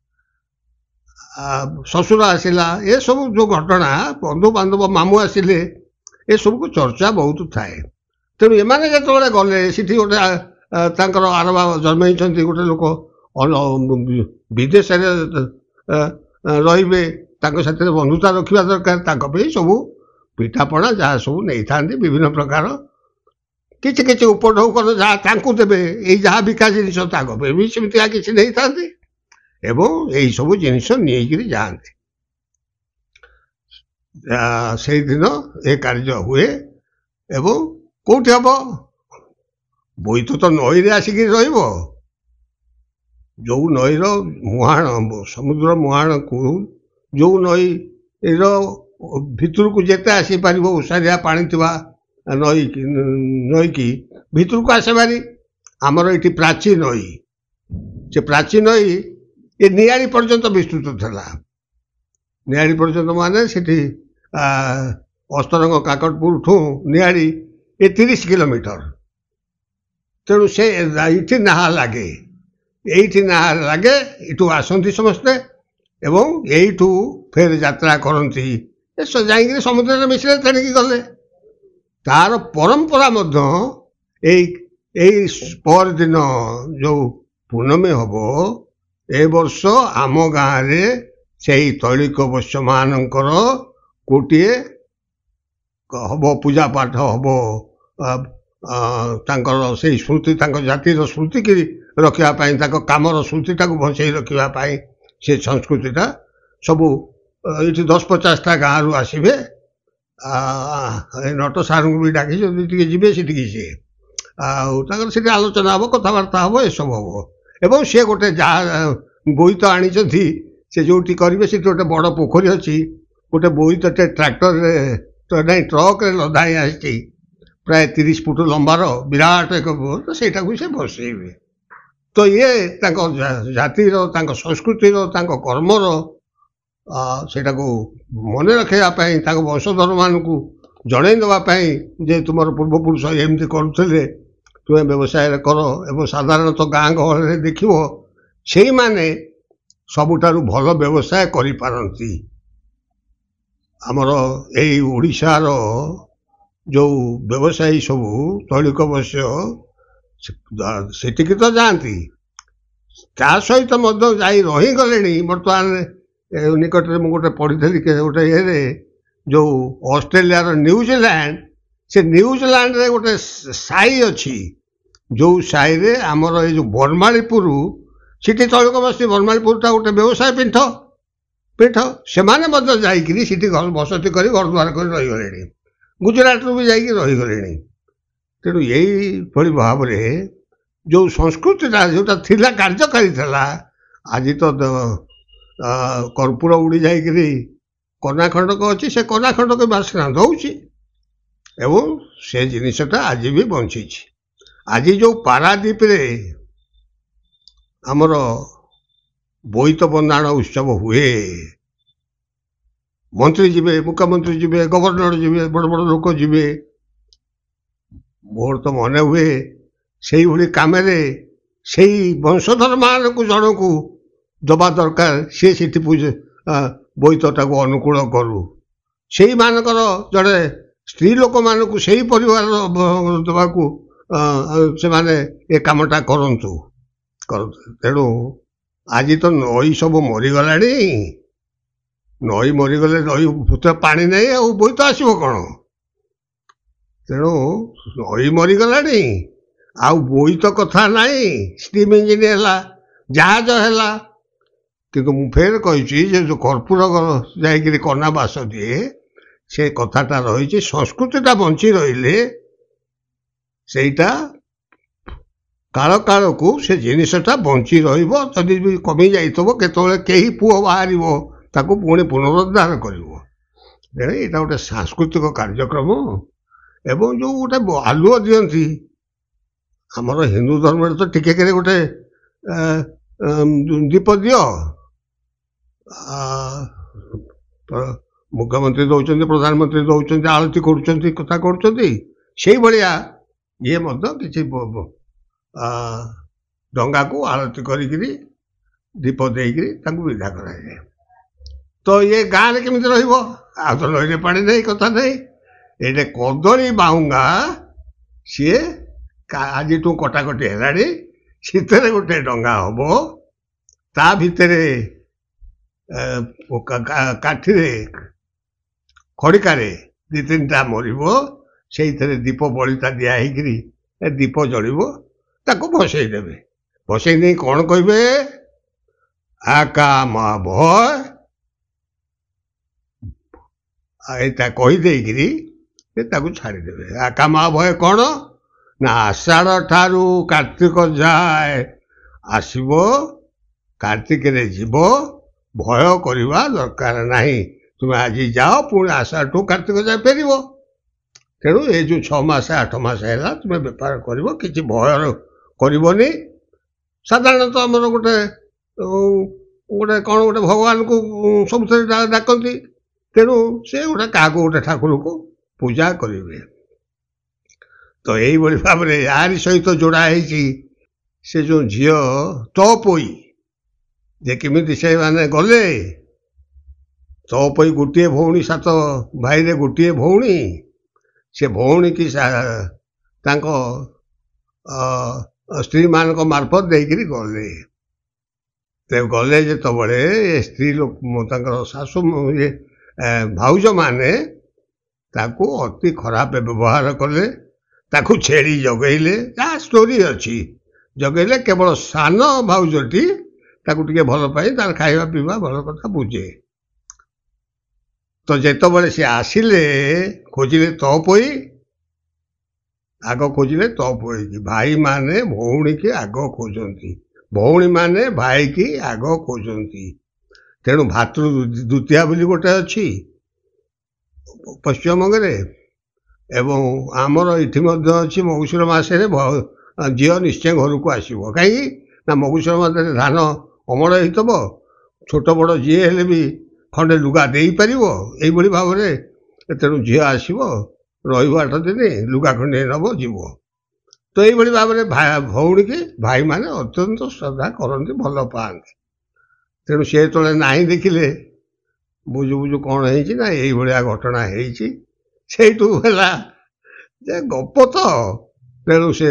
ଶ୍ୱଶୁର ଆସିଲା, ଏସବୁ ଯେଉଁ ଘଟଣା, ବନ୍ଧୁବାନ୍ଧବ ମାମୁଁ ଆସିଲେ, ଏସବୁକୁ ଚର୍ଚ୍ଚା ବହୁତ ଥାଏ। ତେଣୁ ଏମାନେ ଯେତେବେଳେ ଗଲେ ସେଠି ଗୋଟେ ତାଙ୍କର ଆରବା ଜନ୍ମେଇଛନ୍ତି ଗୋଟେ ଲୋକ, ବିଦେଶରେ ରହିବେ, ତାଙ୍କ ସାଥିରେ ବନ୍ଧୁତା ରଖିବା ଦରକାର। ତାଙ୍କ ପାଇଁ ସବୁ ପିଠାପଣା ଯାହା ସବୁ ନେଇଥାନ୍ତି, ବିଭିନ୍ନ ପ୍ରକାର କିଛି କିଛି ଉପଢୌକନ ଯାହା ତାଙ୍କୁ ଦେବେ, ଏଇ ଯାହା ବିକା ଜିନିଷ ତାଙ୍କ ପାଇଁ ବି ସେମିତିକା କିଛି ନେଇଥାନ୍ତି ଏବଂ ଏଇସବୁ ଜିନିଷ ନେଇକିରି ଯାଆନ୍ତି। ସେଇଦିନ ଏ କାର୍ଯ୍ୟ ହୁଏ। ଏବଂ କୋଉଠି ହବ? ବୋଇତ ତ ନଈରେ ଆସିକି ରହିବ। ଯୋଉ ନଈର ମୁହାଣ, ସମୁଦ୍ର ମୁହାଣକୁ, ଯୋଉ ନଈର ଭିତରକୁ ଯେତେ ଆସିପାରିବ ଓସାରିଆ ପାଣି ଥିବା ନଈକି ଭିତରକୁ ଆସେ ଭାରି। ଆମର ଏଠି ପ୍ରାଚୀ ନଈ, ସେ ପ୍ରାଚୀ ନଈ ଏ ନିଆଳି ପର୍ଯ୍ୟନ୍ତ ବିସ୍ତୃତ ଥିଲା। ନିଆଳି ପର୍ଯ୍ୟନ୍ତ ମାନେ ସେଠି ଅସ୍ତରଙ୍ଗ କାକଟପୁରଠୁ ନିଆଳି ଏ 30 କିଲୋମିଟର। ତେଣୁ ସେ ଏଇଠି ନାହା ଲାଗେ, ଏଇଠି ନାହା ଲାଗେ। ଏଠୁ ଆସନ୍ତି ସମସ୍ତେ ଏବଂ ଏଇଠୁ ଫେର ଯାତ୍ରା କରନ୍ତି, ଯାଇକିରି ସମୁଦ୍ରରେ ମିଶିଲେ, ତେଣିକି ଗଲେ। ତାର ପରମ୍ପରା ମଧ୍ୟ ଏଇ ପରଦିନ ଯୋଉ ପୂର୍ଣ୍ଣମୀ ହବ, ଏ ବର୍ଷ ଆମ ଗାଁରେ ସେଇ ତୈଳିକ ବୈଶ୍ୟ ମାନଙ୍କର ଗୋଟିଏ ହବ, ପୂଜା ପାଠ ହବ। ତାଙ୍କର ସେଇ ସ୍ମୃତି, ତାଙ୍କ ଜାତିର ସ୍ମୃତିକି ରଖିବା ପାଇଁ, ତାଙ୍କ କାମର ସ୍ମୃତିଟାକୁ ବଞ୍ଚେଇ ରଖିବା ପାଇଁ ସେ ସଂସ୍କୃତିଟା ସବୁ ଏଇଠି 10-50ଟା ଗାଁରୁ ଆସିବେ ନଟ ସାର୍ଙ୍କୁ ବି ଡାକିଛନ୍ତି ଟିକେ ଯିବେ ସେଠିକି ସିଏ, ଆଉ ତାଙ୍କର ସେଠି ଆଲୋଚନା ହେବ, କଥାବାର୍ତ୍ତା ହେବ, ଏସବୁ ହେବ। ଏବଂ ସିଏ ଗୋଟେ ଯାହା ବୋଇତ ଆଣିଛନ୍ତି ସେ ଯେଉଁଠି କରିବେ ସେଠି ଗୋଟେ ବଡ଼ ପୋଖରୀ ଅଛି, ଗୋଟେ ବୋଇତଟେ ଟ୍ରାକ୍ଟରରେ ନାଇଁ ଟ୍ରକରେ ଲଦା ହେଇ ଆସିଛି, ପ୍ରାୟ 30 ଫୁଟ ଲମ୍ବାର ବିରାଟ ଏକ ବୋଇତ, ସେଇଟାକୁ ସେ ବସେଇବେ। ତ ଇଏ ତାଙ୍କ ଜାତିର, ତାଙ୍କ ସଂସ୍କୃତିର, ତାଙ୍କ କର୍ମର ସେଇଟାକୁ ମନେ ରଖିବା ପାଇଁ, ତାଙ୍କ ବଂଶଧରମାନଙ୍କୁ ଜଣେଇ ଦେବା ପାଇଁ ଯେ ତୁମର ପୂର୍ବପୁରୁଷ ଏମିତି କରୁଥିଲେ, ତୁମେ ବ୍ୟବସାୟରେ କର। ଏବଂ ସାଧାରଣତଃ ଗାଁ ଗହଳିରେ ଦେଖିବ ସେଇମାନେ ସବୁଠାରୁ ଭଲ ବ୍ୟବସାୟ କରିପାରନ୍ତି। ଆମର ଏଇ ଓଡ଼ିଶାର ଯେଉଁ ବ୍ୟବସାୟୀ ସବୁ ତୈଳିକ ବସ୍ୟ ସେଠିକି ତ ଯାଆନ୍ତି, ତା ସହିତ ମଧ୍ୟ ଯାଇ ରହିଗଲେଣି। ବର୍ତ୍ତମାନ ନିକଟରେ ମୁଁ ଗୋଟେ ପଢ଼ିଥିଲି ଗୋଟେ ଇଏରେ, ଯେଉଁ ଅଷ୍ଟ୍ରେଲିଆର ନ୍ୟୁଜିଲ୍ୟାଣ୍ଡ, ସେ ନ୍ୟୁଜିଲ୍ୟାଣ୍ଡରେ ଗୋଟେ ସାହି ଅଛି, ଯେଉଁ ସାହିରେ ଆମର ଏଇ ଯେଉଁ ବରମାଳିପୁର, ସେଠି ତୈଳିକ ବସ୍ତି, ବରମାଳିପୁରଟା ଗୋଟେ ବ୍ୟବସାୟ ପୀଠ। ସେମାନେ ମଧ୍ୟ ଯାଇକିରି ସେଠି ବସତି କରି ଘର ଦ୍ୱାର କରି ରହିଗଲେଣି, ଗୁଜୁରାଟରୁ ବି ଯାଇକି ରହିଗଲେଣି। ତେଣୁ ଏଇଭଳି ଭାବରେ ଯେଉଁ ସଂସ୍କୃତିଟା ଯେଉଁଟା ଥିଲା, କାର୍ଯ୍ୟକାରୀ ଥିଲା, ଆଜି ତ କର୍ପୂର ଉଡ଼ି ଯାଇକିରି କନା ଖଣ୍ଡକ ଅଛି, ସେ କନା ଖଣ୍ଡକ ବାସ୍ନା ଦେଉଛି ଏବଂ ସେ ଜିନିଷଟା ଆଜି ବି ବଞ୍ଚିଛି। ଆଜି ଯେଉଁ ପାରାଦୀପରେ ଆମର ବୋଇତ ବନ୍ଦାଣ ଉତ୍ସବ ହୁଏ, ମନ୍ତ୍ରୀ ଯିବେ, ମୁଖ୍ୟମନ୍ତ୍ରୀ ଯିବେ, ଗଭର୍ଣ୍ଣର ଯିବେ, ବଡ଼ ବଡ଼ ଲୋକ ଯିବେ। ମୋର ତ ମନେ ହୁଏ ସେଇଭଳି କାମରେ ସେଇ ବଂଶଧରମାନଙ୍କୁ ଜଣକୁ ଦେବା ଦରକାର, ସିଏ ସେଠି ବୋଇତଟାକୁ ଅନୁକୂଳ କରୁ। ସେଇମାନଙ୍କର ଜଣେ ସ୍ତ୍ରୀ ଲୋକମାନଙ୍କୁ ସେଇ ପରିବାର ଦେବାକୁ ସେମାନେ ଏ କାମଟା କରନ୍ତୁ। ତେଣୁ ଆଜି ତ ନଈ ସବୁ ମରିଗଲାଣି, ନଈ ମରିଗଲେ ନଈ ପାଣି ନାହିଁ, ଆଉ ବୋଇତ ଆସିବ କ'ଣ? ତେଣୁ ନଈ ମରିଗଲାଣି, ଆଉ ବୋଇତ କଥା ନାହିଁ। ଷ୍ଟିମ୍ ଇଞ୍ଜିନ ହେଲା, ଜାହାଜ ହେଲା, କିନ୍ତୁ ମୁଁ ଫେର କହିଛି ଯେ ଯେଉଁ କର୍ପୂର ଯାଇକିରି କନା ବାସ ଦିଏ, ସେ କଥାଟା ରହିଛି। ସଂସ୍କୃତିଟା ବଞ୍ଚି ରହିଲେ ସେଇଟା କାଳ କାଳକୁ ସେ ଜିନିଷଟା ବଞ୍ଚି ରହିବ। ଯଦି ବି କମି ଯାଇଥିବ, କେତେବେଳେ କେହି ପୁଅ ବାହାରିବ, ତାକୁ ପୁଣି ପୁନରୁଦ୍ଧାର କରିବ। ତେଣୁ ଏଇଟା ଗୋଟେ ସାଂସ୍କୃତିକ କାର୍ଯ୍ୟକ୍ରମ। ଏବଂ ଯେଉଁ ଗୋଟେ ଆଲୁଅ ଦିଅନ୍ତି, ଆମର ହିନ୍ଦୁ ଧର୍ମରେ ତ ଟିକେ କରି ଗୋଟେ ଦୀପ ଦିଅ, ମୁଖ୍ୟମନ୍ତ୍ରୀ ଦେଉଛନ୍ତି, ପ୍ରଧାନମନ୍ତ୍ରୀ ଦେଉଛନ୍ତି, ଆଳତୀ କରୁଛନ୍ତି, କଥା କରୁଛନ୍ତି। ସେଇଭଳିଆ ଇଏ ମଧ୍ୟ କିଛି ଡଙ୍ଗାକୁ ଆଳତୀ କରିକିରି ଦୀପ ଦେଇକିରି ତାଙ୍କୁ ବିଦା କରାଯାଏ। ତ ଇଏ ଗାଁରେ କେମିତି ରହିବ? ଆଉ ତ ନଈରେ ପାଣି ନାହିଁ, କଥା ନାହିଁ। ଏଇଟା କଦଳୀ ବାହୁଙ୍ଗା, ସିଏ ଆଜିଠୁ କଟାକଟି ହେଲାଣି। ସେଥିରେ ଗୋଟେ ଡଙ୍ଗା ହବ, ତା ଭିତରେ କାଠିରେ ଖଡ଼ିକାରେ 2-3ଟା ମରିବ, ସେଇଥିରେ ଦୀପ ବଳିତା ଦିଆ ହେଇକିରି ଦୀପ ଜଳିବ, ତାକୁ ଭସେଇ ଦେବେ। ଭସେଇ ନେଇ କ'ଣ କହିବେ? ଆକା ମା ଭୟ, ଏଇଟା କହିଦେଇକିରି ତାକୁ ଛାଡ଼ିଦେବେ। ଆକା ମା ଭୟ କ'ଣ ନା, ଆଷାଢ଼ ଠାରୁ କାର୍ତ୍ତିକ ଯାଏ ଆସିବ, କାର୍ତ୍ତିକରେ ଯିବ, ଭୟ କରିବା ଦରକାର ନାହିଁ। ତୁମେ ଆଜି ଯାଅ, ପୁଣି ଆଷାଢ଼ଠୁ କାର୍ତ୍ତିକ ଯାଏ ଫେରିବ। ତେଣୁ ଏ ଯେଉଁ 6 ମାସ 8 ମାସ ହେଲା ତୁମେ ବେପାର କରିବ, କିଛି ଭୟ କରିବନି। ସାଧାରଣତଃ ଆମର ଗୋଟେ କ'ଣ ଗୋଟେ ଭଗବାନଙ୍କୁ ସବୁଥିରେ ଡାକନ୍ତି। ତେଣୁ ସେ ଗୋଟେ କାହାକୁ ଗୋଟେ ଠାକୁରକୁ ପୂଜା କରିବେ। ତ ଏଇଭଳି ଭାବରେ ଆରି ସହିତ ଯୋଡ଼ା ହେଇଛି ସେ ଯେଉଁ ଝିଅ ତପୋଇ, ଯେ କେମିତି ସେମାନେ ଗଲେ। ତପୋଇ ଗୋଟିଏ ଭଉଣୀ, 7 ଭାଇରେ ଗୋଟିଏ ଭଉଣୀ। ସେ ଭଉଣୀକି ତାଙ୍କ ସ୍ତ୍ରୀମାନଙ୍କ ମାର୍ଫତ ଦେଇକିରି ଗଲେ। ଗଲେ ଯେତେବେଳେ ସ୍ତ୍ରୀ ଲୋକ, ତାଙ୍କର ଶାଶୁ ଭାଉଜମାନେ ତାକୁ ଅତି ଖରାପ ବ୍ୟବହାର କଲେ, ତାକୁ ଛେଳି ଜଗେଇଲେ। ଯାହା ଷ୍ଟୋରି ଅଛି, ଜଗେଇଲେ। କେବଳ ସାନ ଭାଉଜଟି ତାକୁ ଟିକେ ଭଲ ପାଇ, ତାର ଖାଇବା ପିଇବା ଭଲ କଥା ବୁଝେ। ତ ଯେତେବେଳେ ସେ ଆସିଲେ ଖୋଜିଲେ ତ ପୋଇ, ଆଗ ଖୋଜିଲେ ତ ପୋଇକି। ଭାଇମାନେ ଭଉଣୀକି ଆଗ ଖୋଜନ୍ତି, ଭଉଣୀମାନେ ଭାଇକି ଆଗ ଖୋଜନ୍ତି। ତେଣୁ ଭାତୃ ଦ୍ୱିତୀୟା ବୋଲି ଗୋଟେ ଅଛି ପଶ୍ଚିମବଙ୍ଗରେ, ଏବଂ ଆମର ଏଠି ମଧ୍ୟ ଅଛି ମଗୁଶୁର ମାସରେ ଝିଅ ନିଶ୍ଚୟ ଘରକୁ ଆସିବ। କାହିଁକି ନା ମଗୁଶୁର ମାସରେ ଧାନ ଅମଳ ହେଇଥିବ, ଛୋଟ ବଡ଼ ଯିଏ ହେଲେ ବି ଖଣ୍ଡେ ଲୁଗା ଦେଇପାରିବ ଏଇଭଳି ଭାବରେ। ତେଣୁ ଝିଅ ଆସିବ, ରହିବ 8 ଦିନ, ଲୁଗା ଖଣ୍ଡେ ନେବ, ଯିବ। ତ ଏଇଭଳି ଭାବରେ ଭଉଣୀକି ଭାଇମାନେ ଅତ୍ୟନ୍ତ ଶ୍ରଦ୍ଧା କରନ୍ତି, ଭଲ ପାଆନ୍ତି। ତେଣୁ ସେ ଯେତେବେଳେ ନାହିଁ ଦେଖିଲେ, ବୁଝୁ ବୁଝୁ କ'ଣ ହେଇଛି ନା ଏଇଭଳିଆ ଘଟଣା ହେଇଛି। ସେଇଠୁ ହେଲା ଯେ ଗପ ତ, ତେଣୁ ସେ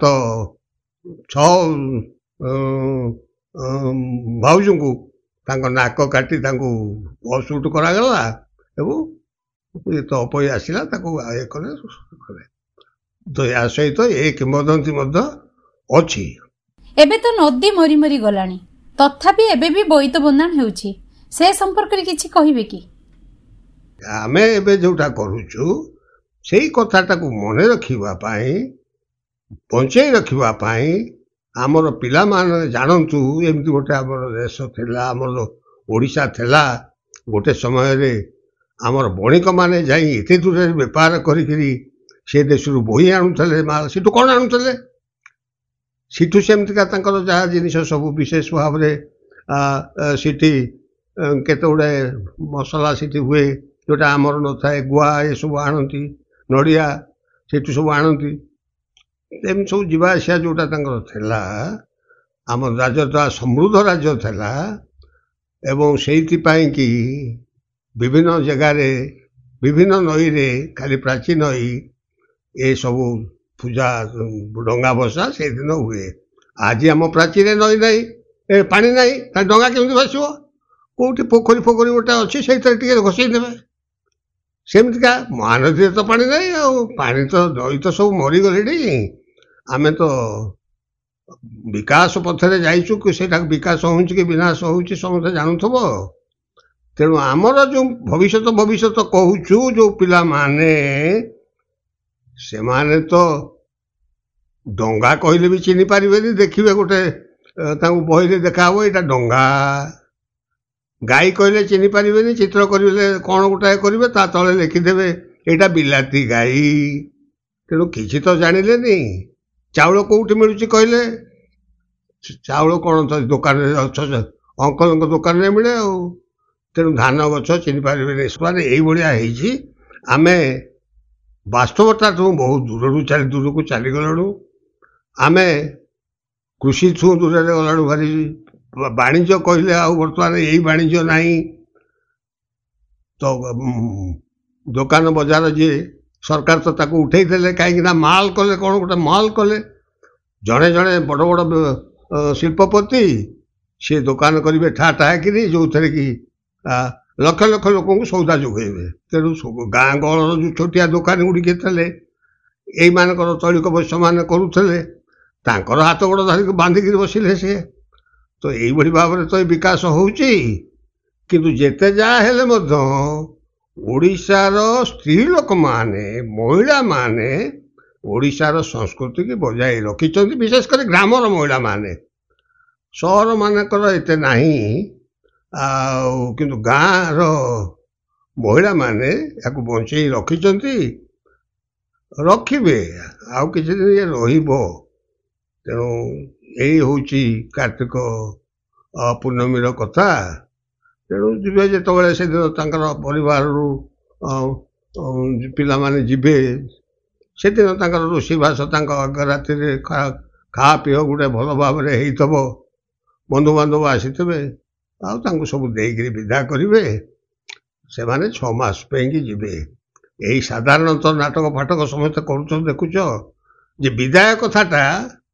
7-6 ଭାଉଜଙ୍କୁ ତାଙ୍କ ନାକ କାଟି ତାଙ୍କୁ ଅସୁଟ କରାଗଲା, ଏବଂ ତପୋଇ ଆସିଲା, ତାକୁ ଇଏ କଲେ। ତ ଏହା ସହିତ ଏ କିମ୍ବଦନ୍ତୀ ମଧ୍ୟ ଅଛି। ଏବେ ତ ନଦୀ ମରି ମରି ଗଲାଣି, ତଥାପି ଏବେ ବି ବୋଇତ ବନ୍ଦାଣ ହେଉଛି, ସେ ସମ୍ପର୍କରେ କିଛି କହିବେ କି? ଆମେ ଏବେ ଯୋଉଟା କରୁଛୁ ସେଇ କଥାଟାକୁ ମନେ ରଖିବା ପାଇଁ, ବଞ୍ଚେଇ ରଖିବା ପାଇଁ, ଆମର ପିଲାମାନେ ଜାଣନ୍ତୁ ଏମିତି ଗୋଟେ ଆମର ଦେଶ ଥିଲା, ଆମର ଓଡ଼ିଶା ଥିଲା। ଗୋଟେ ସମୟରେ ଆମର ବଣିକମାନେ ଯାଇ ଏତେ ଦୂରରେ ବେପାର କରିକିରି ସେ ଦେଶରୁ ବୋହି ଆଣୁଥିଲେ ମାଲ। ସେଠୁ କ'ଣ ଆଣୁଥିଲେ? ସେଠୁ ସେମିତିକା ତାଙ୍କର ଯାହା ଜିନିଷ ସବୁ ବିଶେଷ ଭାବରେ ସେଠି କେତେ ଗୁଡ଼ାଏ ମସଲା ସେଠି ହୁଏ, ଯେଉଁଟା ଆମର ନଥାଏ। ଗୁଆ ଏସବୁ ଆଣନ୍ତି, ନଡ଼ିଆ ସେଠୁ ସବୁ ଆଣନ୍ତି। ଏମିତି ସବୁ ଯିବା ଆସିବା ଯେଉଁଟା ତାଙ୍କର ଥିଲା। ଆମ ରାଜ୍ୟଟା ସମୃଦ୍ଧ ରାଜ୍ୟ ଥିଲା, ଏବଂ ସେଇଥିପାଇଁ କି ବିଭିନ୍ନ ଜାଗାରେ, ବିଭିନ୍ନ ନଈରେ, ଖାଲି ପ୍ରାଚୀ ନଈ, ଏସବୁ ପୂଜା ଡଙ୍ଗା ଭସା ସେଇଦିନ ହୁଏ। ଆଜି ଆମ ପ୍ରାଚୀରେ ନଈ ନାହିଁ, ପାଣି ନାହିଁ, ତା ଡଙ୍ଗା କେମିତି ଭାସିବ? କୋଉଠି ପୋଖରୀ ଫୋଖରୀ ଗୋଟେ ଅଛି, ସେଇଥିରେ ଟିକେ ଘଷେଇ ଦେବେ। ସେମିତିକା ମହାନଦୀରେ ତ ପାଣି ନାହିଁ, ଆଉ ପାଣି ତ ନଈ ତ ସବୁ ମରିଗଲେଣି। ଆମେ ତ ବିକାଶ ପଥରେ ଯାଇଛୁ, କି ସେଇଟା ବିକାଶ ହେଉଛି କି ବିନାଶ ହେଉଛି ସମସ୍ତେ ଜାଣୁଥିବ। ତେଣୁ ଆମର ଯେଉଁ ଭବିଷ୍ୟତ କହୁଛୁ, ଯେଉଁ ପିଲାମାନେ, ସେମାନେ ତ ଡଙ୍ଗା କହିଲେ ବି ଚିହ୍ନି ପାରିବେନି। ଦେଖିବେ ଗୋଟେ ତାଙ୍କୁ ବହିରେ ଦେଖାହବ ଏଇଟା ଡଙ୍ଗା। ଗାଈ କହିଲେ ଚିହ୍ନି ପାରିବେନି, ଚିତ୍ର କରିଲେ କ'ଣ ଗୋଟାଏ କରିବେ, ତା ତଳେ ଲେଖିଦେବେ ଏଇଟା ବିଲାତି ଗାଈ। ତେଣୁ କିଛି ତ ଜାଣିଲେନି। ଚାଉଳ କୋଉଠି ମିଳୁଛି କହିଲେ? ଚାଉଳ କ'ଣ ତ ଦୋକାନରେ ଅଙ୍କଲଙ୍କ ଦୋକାନରେ ମିଳେ ଆଉ। ତେଣୁ ଧାନ ଗଛ ଚିହ୍ନି ପାରିବେନି। ସେମାନେ ଏଇଭଳିଆ ହେଇଛି। ଆମେ ବାସ୍ତବତାଠୁ ବହୁତ ଦୂରକୁ ଚାଲିଗଲୁ। ଆମେ କୃଷିଠୁ ଦୂରରେ ଗଲାଠୁ ଭାରି ବାଣିଜ୍ୟ କହିଲେ ଆଉ ବର୍ତ୍ତମାନ ଏଇ ବାଣିଜ୍ୟ ନାହିଁ। ତ ଦୋକାନ ବଜାର ଯିଏ ସରକାର ତ ତାକୁ ଉଠେଇ ଦେଲେ, କାହିଁକି ନା ମାଲ କଲେ, କ'ଣ ଗୋଟେ ମାଲ କଲେ। ଜଣେ ଜଣେ ବଡ଼ ବଡ଼ ଶିଳ୍ପପତି ସିଏ ଦୋକାନ କରିବେ ଠା କିରି, ଯେଉଁଥିରେ କି ଲକ୍ଷ ଲକ୍ଷ ଲୋକଙ୍କୁ ସଉଦା ଯୋଗାଇବେ। ତେଣୁ ଗାଁ ଗହଳର ଯେଉଁ ଛୋଟିଆ ଦୋକାନ ଗୁଡ଼ିକ ଥିଲେ, ଏଇମାନଙ୍କର ତଳିକ ବୈଶ୍ୟମାନେ କରୁଥିଲେ, ତାଙ୍କର ହାତ ଗୋଡ଼ ଧରିକି ବାନ୍ଧିକିରି ବସିଲେ ସିଏ। ତ ଏଇଭଳି ଭାବରେ ତ ବିକାଶ ହେଉଛି। କିନ୍ତୁ ଯେତେ ଯାହା ହେଲେ ମଧ୍ୟ ଓଡ଼ିଶାର ସ୍ତ୍ରୀ ଲୋକମାନେ, ମହିଳାମାନେ ଓଡ଼ିଶାର ସଂସ୍କୃତିକି ବଜାଇ ରଖିଛନ୍ତି, ବିଶେଷ କରି ଗ୍ରାମର ମହିଳାମାନେ। ସହର ମାନଙ୍କର ଏତେ ନାହିଁ, ଆଉ କିନ୍ତୁ ଗାଁର ମହିଳାମାନେ ୟାକୁ ବଞ୍ଚେଇ ରଖିଛନ୍ତି, ରଖିବେ, ଆଉ କିଛି ଦିନ ଇଏ ରହିବ। ତେଣୁ ଏଇ ହେଉଛି କାର୍ତ୍ତିକ ପୂର୍ଣ୍ଣମୀର କଥା। ତେଣୁ ଯିବେ ଯେତେବେଳେ ସେଦିନ ତାଙ୍କର ପରିବାରରୁ ପିଲାମାନେ ଯିବେ, ସେଦିନ ତାଙ୍କର ରୋଷେଇବାସ ତାଙ୍କ ରାତିରେ ଖାଆ ପିଅ ଗୋଟେ ଭଲ ଭାବରେ ହେଇଥିବ। ବନ୍ଧୁବାନ୍ଧବ ଆସିଥିବେ, ଆଉ ତାଙ୍କୁ ସବୁ ଦେଇକିରି ବିଦା କରିବେ। ସେମାନେ 6 ମାସ ପାଇଁକି ଯିବେ। ଏଇ ସାଧାରଣତଃ ନାଟକ ଫାଟକ ସମସ୍ତେ କରୁଛନ୍ତି, ଦେଖୁଛ ଯେ ବିଦାୟ କଥାଟା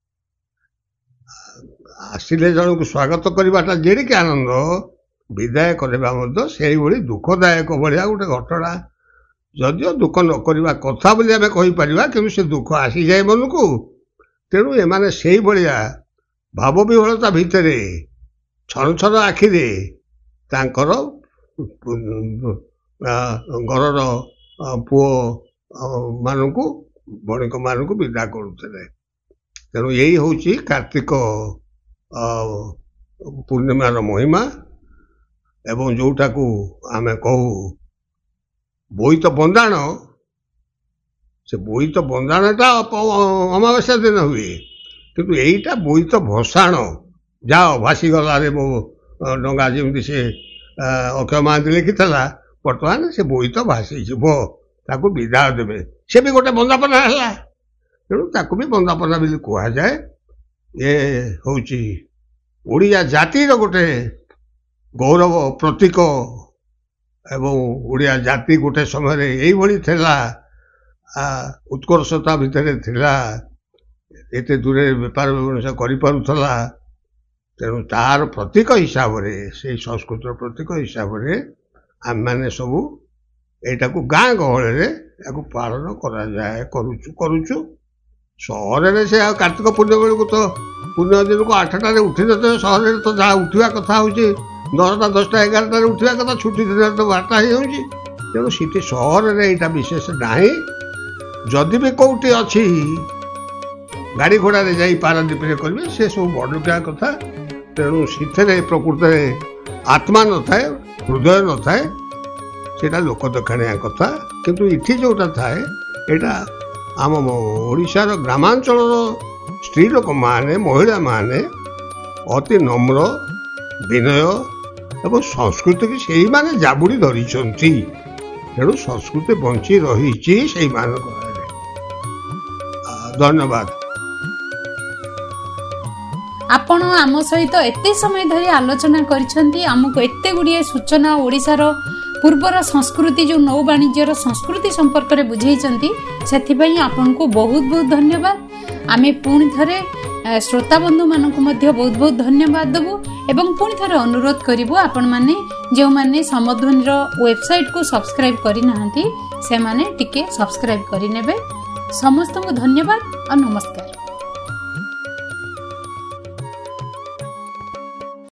ଆସିଲେ ଜଣକୁ ସ୍ୱାଗତ କରିବାଟା ଯେଡ଼ିକି ଆନନ୍ଦ, ବିଦାୟ କରିବା ମଧ୍ୟ ସେଇଭଳି ଦୁଃଖଦାୟକ ଭଳିଆ ଗୋଟେ ଘଟଣା। ଯଦିଓ ଦୁଃଖ ନ କରିବା କଥା ବୋଲି ଆମେ କହିପାରିବା, କିନ୍ତୁ ସେ ଦୁଃଖ ଆସିଯାଏ ମନକୁ। ତେଣୁ ଏମାନେ ସେଇଭଳିଆ ଭାବ ବିହ୍ୱଳତା ଭିତରେ, ଛନ ଛନ ଆଖିରେ ତାଙ୍କର ଘରର ପୁଅ ମାନଙ୍କୁ ବଣିକମାନଙ୍କୁ ବିଦା କରୁଥିଲେ। ତେଣୁ ଏଇ ହେଉଛି କାର୍ତ୍ତିକ ପୂର୍ଣ୍ଣିମାର ମହିମା ଏବଂ ଯୋଉଟାକୁ ଆମେ କହୁ ବୋଇତ ବନ୍ଦାଣ। ସେ ବୋଇତ ବନ୍ଦାଣଟା ଅମାବାସ୍ୟା ଦିନ ହୁଏ, କିନ୍ତୁ ଏଇଟା ବୋଇତ ଭସାଣ। ଯାଅ ଭାସିଗଲାରେ ମୋ ଡଙ୍ଗା, ଯେମିତି ସେ ଅକ୍ଷୟ ମହାନ୍ତି ଲେଖିଥିଲା। ବର୍ତ୍ତମାନ ସେ ବୋଇତ ଭାସିଯିବ, ତାକୁ ବିଦାୟ ଦେବେ। ସେ ବି ଗୋଟେ ବନ୍ଦାପନା ହେଲା, ତେଣୁ ତାକୁ ବି ବନ୍ଦାପନା ବୋଲି କୁହାଯାଏ। ଏ ହେଉଛି ଓଡ଼ିଆ ଜାତିର ଗୋଟେ ଗୌରବ ପ୍ରତୀକ ଏବଂ ଓଡ଼ିଆ ଜାତି ଗୋଟେ ସମୟରେ ଏଇଭଳି ଥିଲା, ଉତ୍କର୍ଷତା ଭିତରେ ଥିଲା, ଏତେ ଦୂରରେ ବେପାର ବ୍ୟବସାୟ କରିପାରୁଥିଲା। ତେଣୁ ତାର ପ୍ରତୀକ ହିସାବରେ, ସେଇ ସଂସ୍କୃତିର ପ୍ରତୀକ ହିସାବରେ ଆମେମାନେ ସବୁ ଏଇଟାକୁ ଗାଁ ଗହଳିରେ ଏହାକୁ ପାଳନ କରାଯାଏ, କରୁଛୁ। ସହରରେ ସେ ଆଉ କାର୍ତ୍ତିକ ପୂର୍ଣ୍ଣିମା ବେଳକୁ ତ ପୂର୍ଣ୍ଣିମା ଦିନକୁ 8ଟାରେ ଉଠିନଥିବେ। ସହରରେ ତ ଯାହା ଉଠିବା କଥା ହେଉଛି 10ଟା, 10ଟା, 11ଟାରେ ଉଠିବା କଥା, ଛୁଟି ଦିନରେ ତ 12ଟା ହେଇଯାଉଛି। ତେଣୁ ସେଠି ସହରରେ ଏଇଟା ବିଶେଷ ନାହିଁ। ଯଦି ବି କୋଉଠି ଅଛି ଗାଡ଼ି ଘୋଡ଼ାରେ ଯାଇ ପାରାଦୀପରେ କରିବେ, ସେ ସବୁ ବଡ଼ୁକିଆ କଥା। ତେଣୁ ସେଥିରେ ପ୍ରକୃତରେ ଆତ୍ମା ନଥାଏ, ହୃଦୟ ନଥାଏ, ସେଇଟା ଲୋକ ଦେଖାଣିଆ କଥା। କିନ୍ତୁ ଏଠି ଯୋଉଟା ଥାଏ, ଏଇଟା ଆମ ଓଡ଼ିଶାର ଗ୍ରାମାଞ୍ଚଳର ସ୍ତ୍ରୀ ଲୋକମାନେ, ମହିଳାମାନେ ଅତି ନମ୍ର, ବିନୟ ଏବଂ ସଂସ୍କୃତିକୁ ସେଇମାନେ ଜାବୁଡ଼ି ଧରିଛନ୍ତି। ତେଣୁ ସଂସ୍କୃତି ବଞ୍ଚି ରହିଛି ସେଇମାନଙ୍କ। ଧନ୍ୟବାଦ। ଆପଣ ଆମ ସହିତ ଏତେ ସମୟ ଧରି ଆଲୋଚନା କରିଛନ୍ତି, ଆମକୁ ଏତେ ଗୁଡ଼ିଏ ସୂଚନା ଓଡ଼ିଶାର ପୂର୍ବର ସଂସ୍କୃତି, ଯେଉଁ ନୌ ବାଣିଜ୍ୟର ସଂସ୍କୃତି ସମ୍ପର୍କରେ ବୁଝେଇଛନ୍ତି, ସେଥିପାଇଁ ଆପଣଙ୍କୁ ବହୁତ ବହୁତ ଧନ୍ୟବାଦ। ଆମେ ପୁଣି ଥରେ ଶ୍ରୋତାବନ୍ଧୁମାନଙ୍କୁ ମଧ୍ୟ ବହୁତ ବହୁତ ଧନ୍ୟବାଦ ଦେବୁ ଏବଂ ପୁଣି ଥରେ ଅନୁରୋଧ କରିବୁ, ଆପଣମାନେ ଯେଉଁମାନେ ସମଧ୍ୱନିର ୱେବସାଇଟ୍କୁ ସବସ୍କ୍ରାଇବ୍ କରିନାହାନ୍ତି, ସେମାନେ ଟିକେ ସବସ୍କ୍ରାଇବ୍ କରିନେବେ। ସମସ୍ତଙ୍କୁ ଧନ୍ୟବାଦ ଓ ନମସ୍କାର।